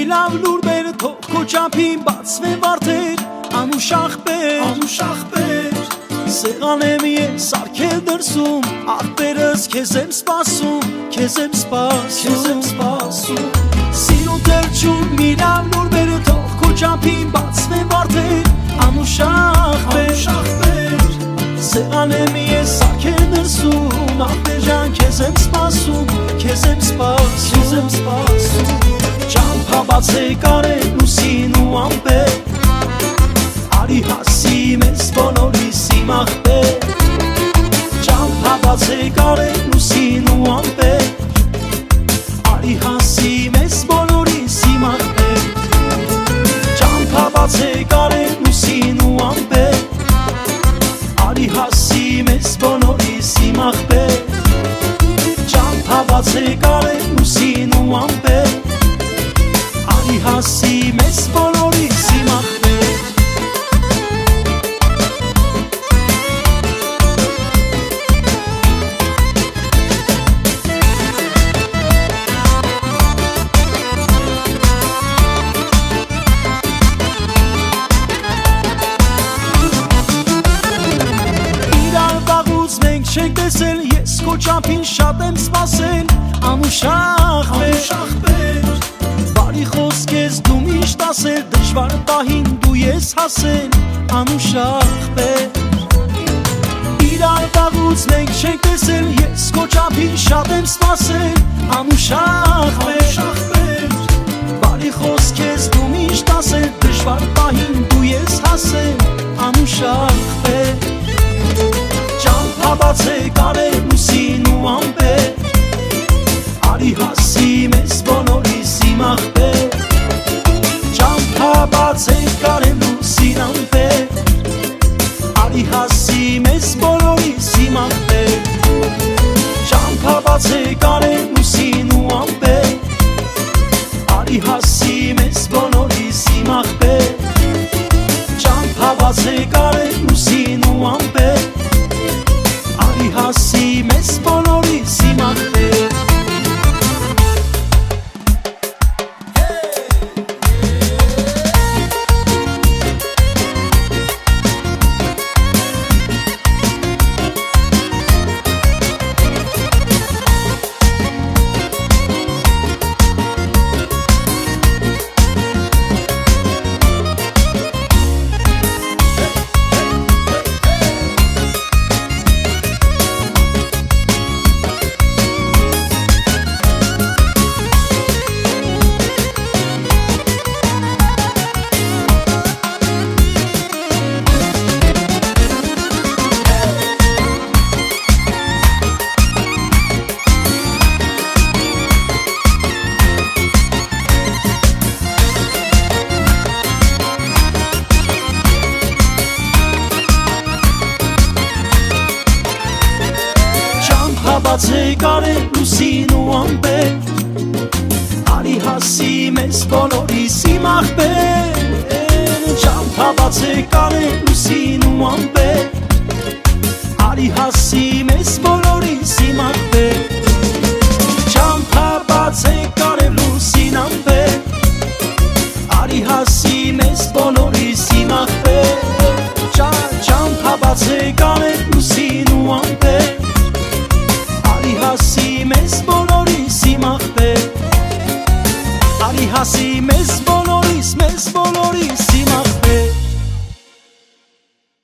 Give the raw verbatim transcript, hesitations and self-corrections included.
լավ լուր բեր, թող քո ճամփին բացվեն վարդեր, անուշ ախպեր, անուշ ախպեր, սեղան եմ ես սարքել դրսում, ախպերս քեզ եմ սպասում, քեզ եմ սպասում, քեզ եմ սպասում, սիրուն թրջուն մի լավ լուր բեր, թող քո ճամփին բացվեն վարդեր, անուշ ախպեր, անուշ ախպեր, սեղան եմ ես սարքել դրսում, ախպեր ջան քեզ եմ սպասում, քեզ եմ սպասում, քեզ եմ սպասում, ճամփա բացեք արեք լուսին ու ամպեր, արի հասի մեզ բոլորիս իմ ախպեր, ճամփա բացեք արեք լուսին ու ամպեր, արի հասի մեզ բոլորիս իմ ախպեր, ճամփա բացեք արեք լուսին ու ամպեր, արի հասի մեզ բոլորիս իմ ախպեր, ճամփա բացեք արեք լուսին ու ամպեր, արի հասի մեզ բոլորիս իմ ախպեր։ Չենք տեսել, ես քո ճամփին շատ եմ սպասել, անուշ ախպեր, բարի խոսք ես դու միշտ ասել, դժվար պահին դու ես հասել, անուշ ախպեր, իրար վաղուց մենք չենք տեսել, ես քո ճամփին շատ եմ սպասել, անուշ ախպեր, բարի խոսք ես դու միշտ ասել, դժվար պահին դու ես հասել, անուշ ախպեր, ճամփա բացեք արեք լուսին ու ամպեր, արի հասի մեզ բոլորիս իմ ախպեր, ճամփա բացեք արեք լուսին ամպեր, արի հասի մեզ բոլորիս իմ ախպեր, ճամփա բացեք արեք լուսին ու ամպեր, արի հասի մեզ բոլորիս իմ ախպեր, ճամփա բացեք արեք լուսին ու ամպեր, արի հասի մեզ բոլորիս իմ ախպեր։ Բացեք արեք լուսին ու ամպեր, արի հասի մեզ բոլորիս իմ ախպեր, ճամփա բացեք արեք լուսին ու ամպեր, արի հասի մեզ բոլորիս իմ ախպեր, ճամփա բացեք արեք լուսին ամպեր, արի հասի մեզ բոլորիս իմ ախպեր, ճամփա բացեք արեք լուսին ու ամպեր, հասի մեզ բոլորիս իմ ախպեր, արի հասի